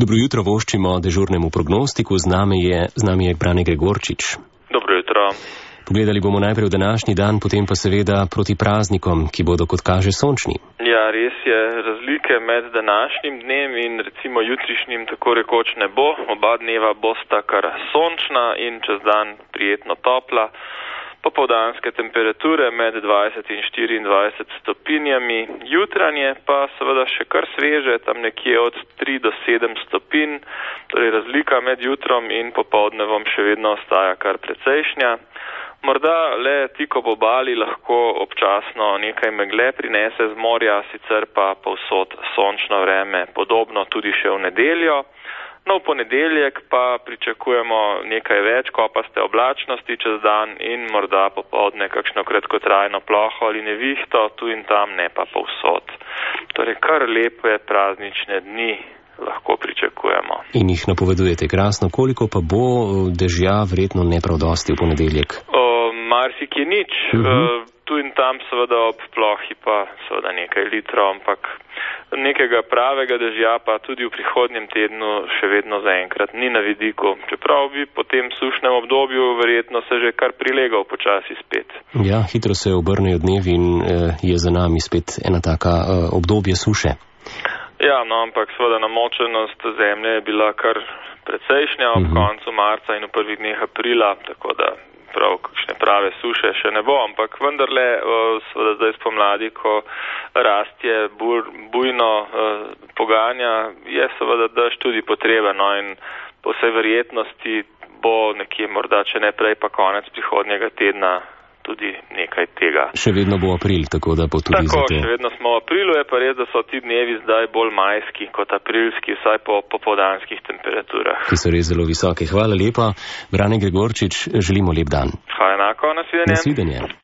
Dobro jutro voščimo dežurnemu prognostiku, z nami je Brane Gregorčič. Dobro jutro. Pogledali bomo najprej v današnji dan, potem pa seveda proti praznikom, ki bodo kot kaže sončni. Ja, res je, razlike med današnjim dnem in recimo jutrišnjim tako rekoč ne bo. Oba dneva bosta kar sončna in čez dan prijetno topla. Popoldanske temperature med 20 in 24 stopinjami, jutranje pa seveda še kar sveže, tam nekje od 3 do 7 stopinj, torej razlika med jutrom in popoldnevom še vedno ostaja kar precejšnja. Morda le tik ob obali lahko občasno nekaj megle prinese z morja, sicer pa povsod sončno vreme, podobno tudi še v nedeljo. No, v ponedeljek pa pričakujemo nekaj več kopaste oblačnosti čez dan in morda popoldne kakšno kratkotrajno ploho ali nevihto, tu in tam ne pa povsod. Torej, kar lepe praznične dni lahko pričakujemo. In jih napovedujete krasno, koliko pa bo dežja, verjetno ne prav dosti v ponedeljek? Marsik je nič, tu in tam seveda ob plohi pa seveda nekaj litrov, ampak nekega pravega dežja pa tudi v prihodnjem tednu še vedno zaenkrat ni na vidiku, čeprav bi po tem sušnem obdobju verjetno se že kar prilegal počasi spet. Ja, hitro se obrnejo dnevi in je za nami spet ena taka obdobje suše. Ja, no, ampak seveda namočenost zemlje je bila kar precejšnja ob koncu marca in v prvih dneh aprila, tako da prav kakšne prave suše še ne bo, ampak vendarle seveda zdaj spomladi, ko rastje bujno poganja, je seveda dež tudi potreben, no, in po vsej verjetnosti bo nekje morda, če ne prej pa konec prihodnjega tedna tudi nekaj tega. Še vedno bo april, tako da bo tudi tako, zato. Še vedno smo v aprilu, je pa res, da so ti dnevi zdaj bolj majski kot aprilski, vsaj po popoldanskih temperaturah. Ki so res zelo visoke. Hvala lepa. Brane Gregorčič, želimo lep dan. Hvala enako, nasvidenje. Nasvidenje.